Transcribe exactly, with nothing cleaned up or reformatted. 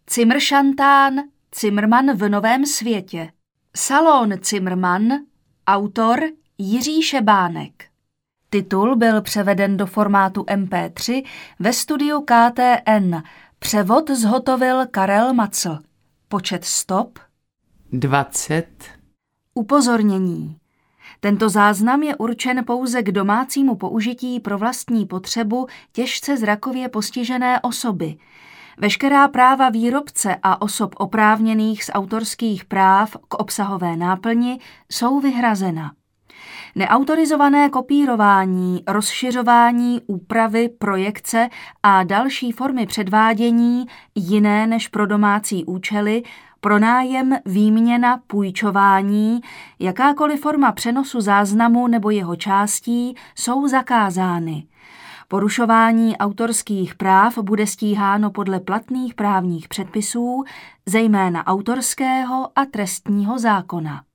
Cimršantán, Cimrman v Novém světě. Salon Cimrman, autor Jiří Šebánek. Titul byl převeden do formátu em pé tři ve studiu ká té en. Převod zhotovil Karel Macl. Počet stop dvacet. Upozornění. Tento záznam je určen pouze k domácímu použití pro vlastní potřebu těžce zrakově postižené osoby. Veškerá práva výrobce a osob oprávněných z autorských práv k obsahové náplni jsou vyhrazena. Neautorizované kopírování, rozšiřování, úpravy, projekce a další formy předvádění jiné než pro domácí účely, pronájem, výměna, půjčování, jakákoliv forma přenosu záznamu nebo jeho částí jsou zakázány. Porušování autorských práv bude stíháno podle platných právních předpisů, zejména autorského a trestního zákona.